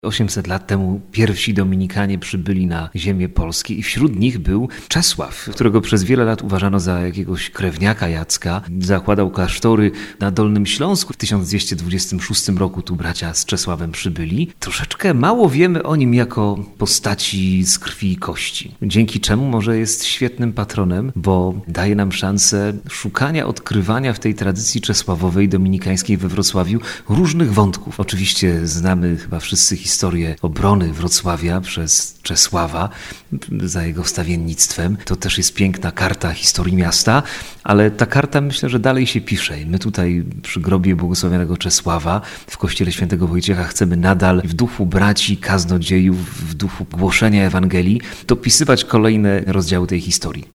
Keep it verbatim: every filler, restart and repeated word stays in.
osiemset lat temu pierwsi Dominikanie przybyli na ziemię polskie i wśród nich był Czesław, którego przez wiele lat uważano za jakiegoś krewniaka Jacka. Zakładał klasztory na Dolnym Śląsku. W tysiąc dwieście dwudziestym szóstym roku tu bracia z Czesławem przybyli. Troszeczkę mało wiemy o nim jako postaci z krwi i kości. Dzięki czemu może jest świetnym patronem, bo daje nam szansę szukania, odkrywania w tej tradycji czesławowej, dominikańskiej we Wrocławiu różnych wątków. Oczywiście znamy chyba wszyscy historię obrony Wrocławia przez Czesława za jego wstawiennictwem. To też jest piękna karta historii miasta, ale ta karta myślę, że dalej się pisze. I my tutaj przy grobie błogosławionego Czesława w kościele świętego Wojciecha chcemy nadal w duchu braci kaznodziejów, w duchu głoszenia Ewangelii dopisywać kolejne rozdziały tej historii.